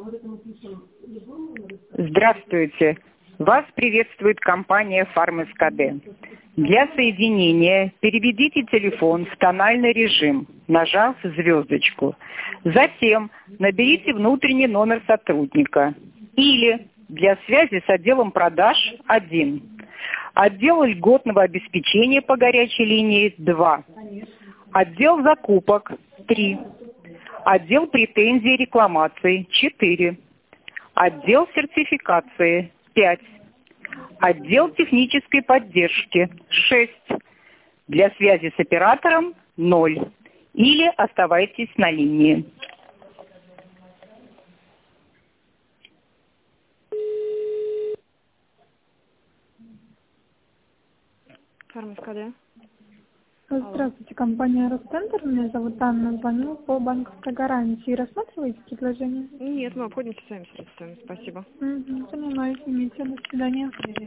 Здравствуйте. Вас приветствует компания «Фарм-СКД». Для соединения переведите телефон в тональный режим, нажав звездочку. Затем наберите внутренний номер сотрудника. Или для связи с отделом продаж 1. Отдел льготного обеспечения по горячей линии 2. Отдел закупок 3. Отдел претензий и рекламаций 4. Отдел сертификации 5. Отдел технической поддержки 6. Для связи с оператором 0. Или оставайтесь на линии. Фарм-СКД. Здравствуйте, компания Росцентр. Меня зовут Анна. Звоню по банковской гарантии. Рассматриваете предложение? Нет, мы обходимся сами средствами. Спасибо. Понимаю, извините. До свидания.